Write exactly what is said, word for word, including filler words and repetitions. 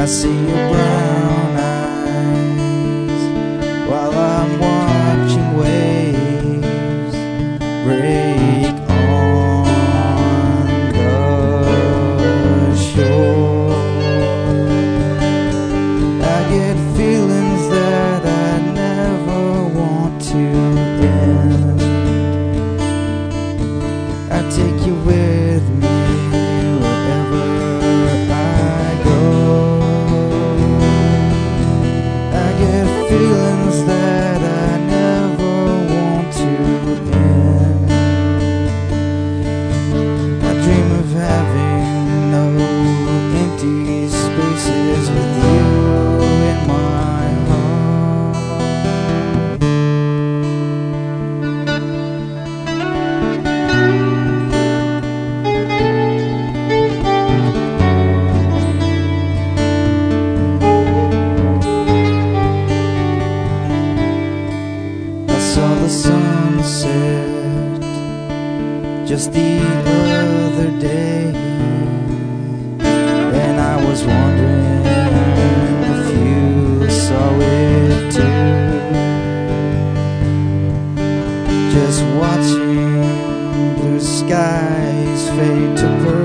I see your brown eyes while I'm watching waves break on the shore. I get feelings that I never want to end. I take you with me wherever I go. I get feelings that I never want to end. I dream of having no empty spaces with you in my heart. I saw the sunset just the other day, and I was wondering if you saw it too. Just watching blue skies fade to purple